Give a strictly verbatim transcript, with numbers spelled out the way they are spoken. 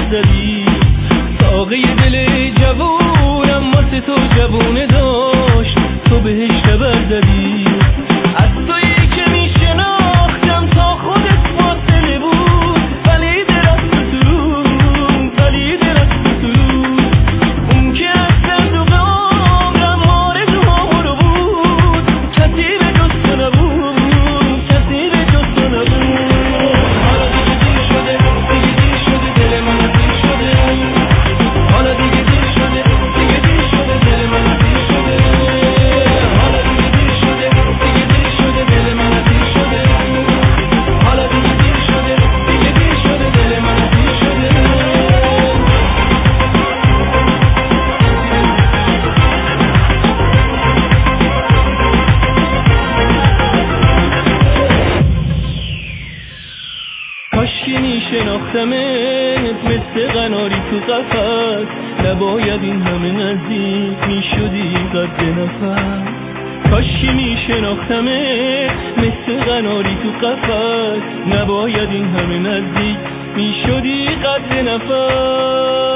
زدی. ساقه دل جوونم واسه تو جوونه داشت، تو بهش خبر زدی. از تویی که میشناختم تا خودت فاصله بود، ولی دل از تو سرود، ولی دل از تو سرود. اون که از صندوق عمرم آرزوهامو رو بود، کسی به جز تو نبود، کسی به جز تو نبود. حالا دیگه دیر شده، دیگه دیر شده، دل من دیر شده. حالا دیگه دیر شده، دیگه دیر شده، دل من دیر شده. حالا دیگه دیر شده، دیگه دیر شده، دل من دیر شده. حالا دیگه دیر شده، دیگه دیر شده، دل من دیر شده. کاشکی میشناختمت مثل قناری تو قفس، نباید این همه نزدیک میشدی قد نفس. کاشکی میشناختمت مثل قناری تو قفس، نباید این همه نزدیک میشدی قد نفس.